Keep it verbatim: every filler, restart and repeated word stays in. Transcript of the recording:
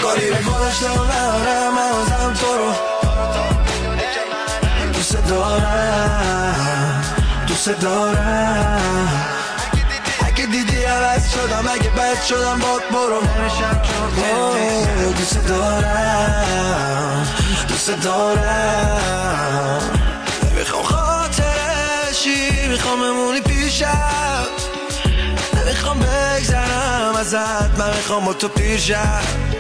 کاری به گذاشتم ندارم مغازم تو رو دوست دارم دوست دارم اگه دیدی عوض شدم اگه بد شدم باد برو دوست دارم دوست دارم نمیخوام خاطرشی میخوام بمونی پیشم نمیخوام بگذرم ازت من میخوام با تو پیشم